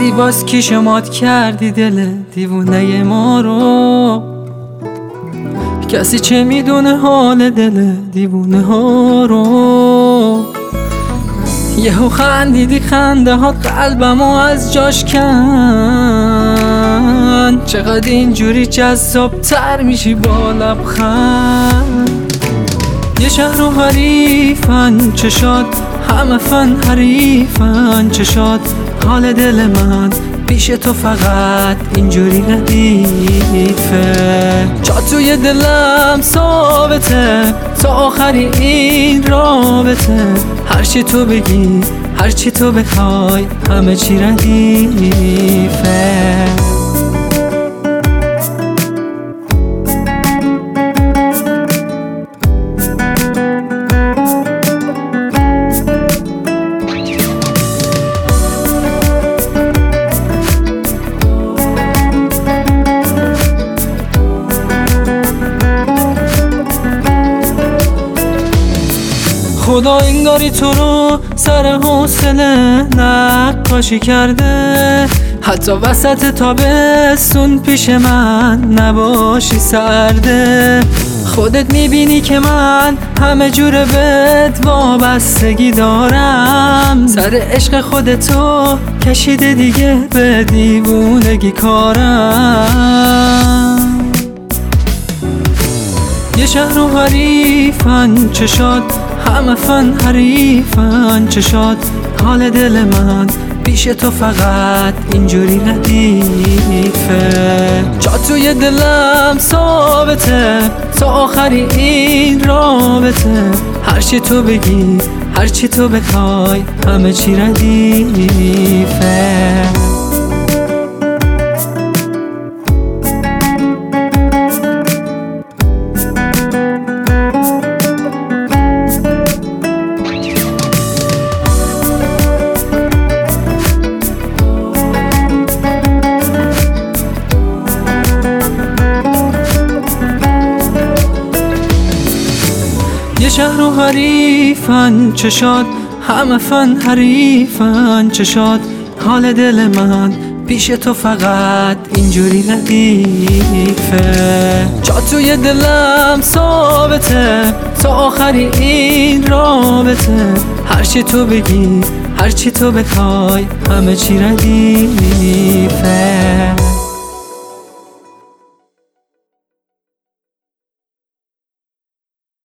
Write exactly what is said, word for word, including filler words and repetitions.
باز کی شمات کردی دل دیوونه ما رو؟ کسی چه میدونه حال دل دیوونه ها رو؟ یهو خندیدی خنده ها قلبمو از جاش کن. چقدر اینجوری جذاب تر میشی با لبخند. یه شهر و حریفن چشات، همه فن حریفن چشات. حال دل من پیش تو فقط اینجوری ردیفه. جا توی دلم ثابته تا آخری این رابطه. هرچی تو بگی هرچی تو بخوای همه چی ردیفه. خدا انگاری تو رو سر حوصله نقاشی کرده. حتی وسط تابستون پیش من نباشی سرده. خودت میبینی که من همه جور بهت وابستگی دارم. سر عشق خودتو کشیده دیگه به دیوونگی کارم. یه شهر و حریفن چشات، همه فن حریفن چشات. حال دل من پیش تو فقط اینجوری ردیفه. جا توی دلم ثابته تا آخری این رابطه. هرچی تو بگی هرچی تو بخوای همه چی ردیفه. یه شهر و حریفن چشات، همه فن حریفن چشات. حال دل من پیش تو فقط اینجوری ردیفه. جا توی دلم ثابته تا آخری این رابطه. هرچی تو بگی هرچی تو بخوای همه چی ردیفه.